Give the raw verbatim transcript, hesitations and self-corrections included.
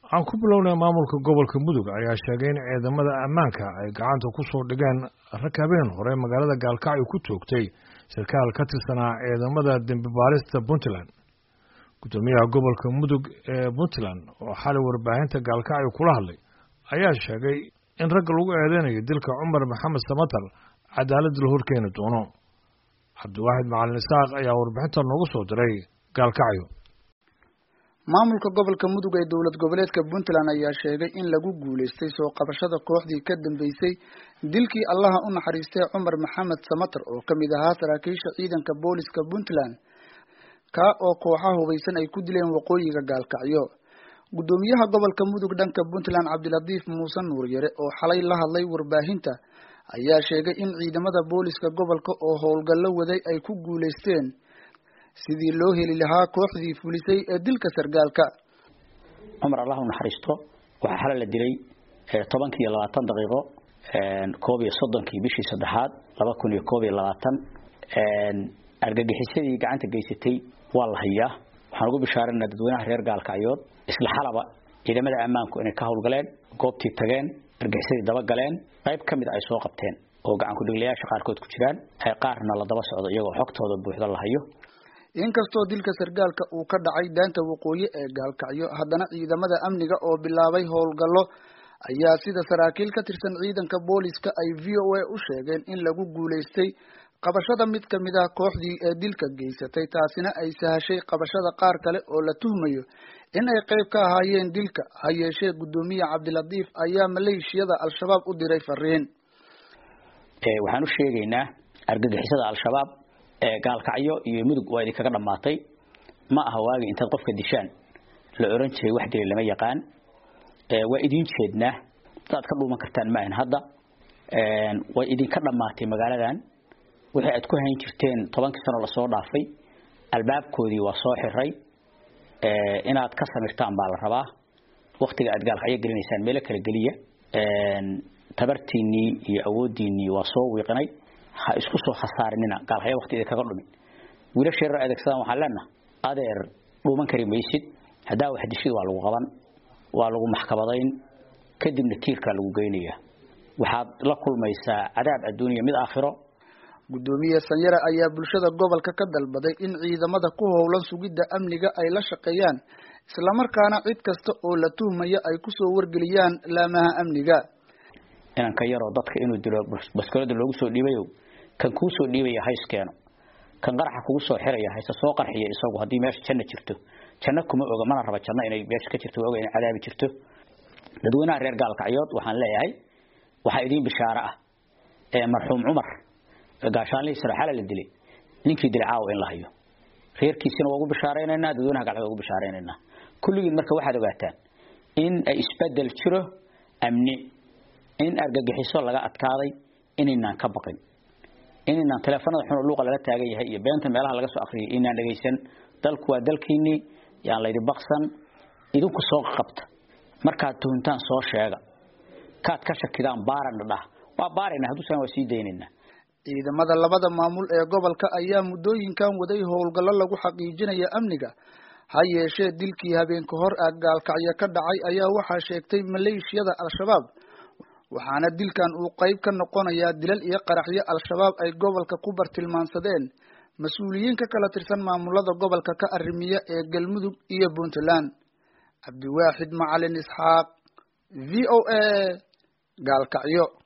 aan ku bilownay maamulka gobolka Mudug ayaa sheegay in ciidamada ammaanka ay gacanta ku soo dhigeen rakabeen hore magaalada Gaalkacyo ku toogtay sarkaal ka tirsanaa ciidamada dambi baarista Puntland. Gudoomiyaha gobolka Mudug ee Puntland oo xalay warbaahinta Gaalkacyo kula hadlay ayaa sheegay in rag lagu eedeynayo dilka Cumar Maxamed Samatar cadaalad la horkeeni doono. Cabdiwaxid Macalin Isaaq ayaa warbaahinta noogu soo diray Gaalkacyo. maamulka gobolka Mudug ee dawlad goboleedka Puntland ayaa sheegay in lagu guuleystay soo qabashada kooxdii ka dambeysay dilkii Allaha u naxariistay Cumar Maxamed Samatar oo kamid ahaa saraakiisha ciidanka booliska Puntland ka oo kooxaha hubeysan ay ku dileen waqooyiga Gaalkacyo. Gudoomiyaha gobolka Mudug dhanka Puntland Cabdiladiif Muuse Nuuryare oo xalay la hadlay warbaahinta ayaa sheegay in ciidamada booliska gobolka oo howlgallo waday ay ku guuleysteen sidii loo heli lahaa kooxdii fulisay ee dilka sargaalka Cumar Allah u naxariisto waxa xalay la dilay toban iyo labaatan daqiiqo een koob iyo soddon bishii saddexaad laba kun iyo koob iyo labaatan een argagixisadii gacanta geysatay waa la hayaa waxaan ugu bishaareynaa dadweynaha reer Gaalkacyo isla xalaba ciidamada ammaanku inay ka howlgaleen goobtii tageen argagixisadii daba galeen qayb kamid ay soo qabteen oo gacan ku dhiglayaasha qaarkood ku jiraan ay qaarna la daba socdo iyagoo xogtooda buuxda la hayo. inkastoo dilka sargaalka uu ka dhacay daanta waqooyi ee Gaalkacyo haddana ciidamada amniga oo bilaabay howlgallo ayaa sida saraakiil ka tirsan ciidanka booliska ay V O A u sheegeen in lagu guuleystay qabashada mid kamid ah kooxdii ee dilka geysatay taasina ay sahashay qabashada qaar kale oo la tuhmayo in ay qayb ka ahaayeen dilka ha yeeshee gudoomiyaha Cabdiladiif ayaa maleeshiyada al-shabaab u diray fariin ee waxaan u sheegaynaa argagixisada al-shabaab ee Gaalkacyo iyo Mudug waa idin kaga dhamaatay ma aha waagi inta qofka dishaan la oran jiray wax dilay lama yaqaan ee waa idin jeedna dad ka dhuuman kartaan ma ahan hadda ee way idin ka dhamaatay magaaladan wixii aad ku hayn jirteen toban sano la soo dhaafay albaabkoodii waa soo xiray ee inaad ka samirtaan baa la rabaa waqtiga aad Gaalkacyo gelinaysaan meel kala galiya ee tabartiini iyo awoodiini waa soo wiiqnay ha isku soo khasaarinina Gaalkacyo waqtiga kaga dhumin wiilasha reer adeegsadaan waxa leena adeer dhuuman kari maysid hadaa wax dishid waa lagu qaban waa lagu maxkamadayn kadibna tiirka lagu geynaya waxaad la kulmaysaa cadaab adduunyo mid aakhiro. Gudoomiye Sanyara ayaa bulshada gobolka ka dalbaday in ciidamada ku howlan sugidda amniga ay la shaqeeyaan isla markaana cid kasta oo la tuhmayo ay ku soo wargeliyaan laamaha amniga inaan ka yaro dadka inuu dilo baskalada loogu soo dhiibayo kan ku soo dhiibaya hayskeeno kan qaraxa kugu soo xiraya haysa soo qarxiyo isagu hadii meesha janna jirto janna kuma oga mana raba janna inay meesha ka jirto oga in cadaabi jirto dadweynaha reer Gaalkacyo waxaan leeyahay waxa idin bishaara ah ee marxuum Cumar gaashaanley saraxala la dilay ninkii dilay caaw in la hayo reerkiisina waa ugu bishaareynayna dadweynaha Gaalkacyo ugu bishaareynayna kulligiin marka waxaad ogaataan in ay isbedel jiro amni in argagixiso laga adkaaday inaan ka baqin inaan telefoonada xun luuqa laga taagay yahay iyo beenta meelaha laga soo akhriyay inaan dhageysan dalku waa dalkiini yaan la idin baqsan idinku soo qabta marka tuhuntaan soo sheega kaad ka shakidaan baaran dhah waa baarina haduu san waa sii deynina. ciidamada labada maamul ee gobolka ayaa muddooyinkan waday howlgallo lagu xaqiijinayo amniga ha yeeshee dilkii habeen ka hor ah Gaalkacyo ka dhacay ayaa waxa sheegtay maleeshiyada al-shabaab waxaana dilkan uu qayb ka noqonayaa dilal iyo qaraxyo al-shabaab ay gobolka ku bartilmaansadeen mas'uuliyiin ka kala tirsan maamulada gobolka ka arrimiya ee Galmudug iyo Puntland. Cabdiwaxid Macalin Isaaq V O A Gaalkacyo.